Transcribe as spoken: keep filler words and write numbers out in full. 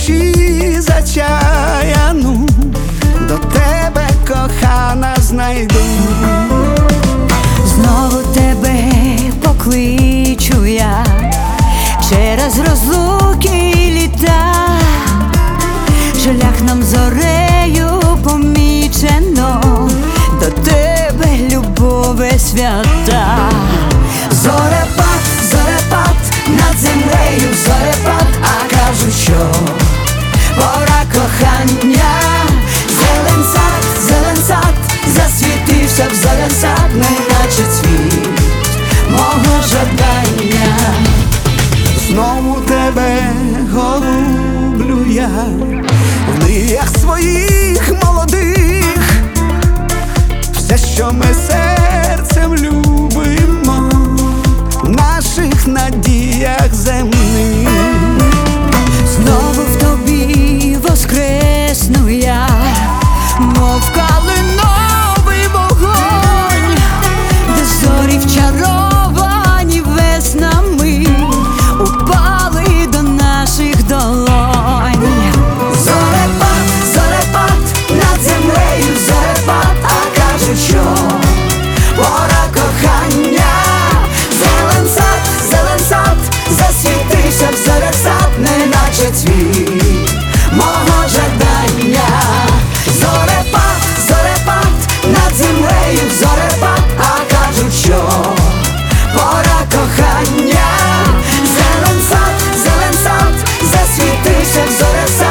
вночі зачаяну, до тебе, кохана, знайду. Знову тебе покличу я через розлуки і літа. Шлях нам зорею помічено, до тебе любові свята. Зорепад, зорепад, над землею зорепад, а кажуть, що пора кохання. Зелен сад, зелен сад, засвітився в зорян сад, неначе цвіт мого жадання. Знову тебе голублю я в мріях своїх молодих. Все, що ми серцем любимо, в наших надіях земних. Знову в тобі воскресну я, мов калиновий вогонь, де зорі вчаровані веснами упали до наших долонь. Зорепад, зорепад, над землею зорепад, а кажуть, що пора кохання. Зелен сад, зелен сад, засвітився в зорях сад, неначе цвіт мого жадання. Зорепад, зорепад, над землею зорепад, а кажуть, що пора кохання. Зелен сад, зелен сад, засвітився в зорях сад,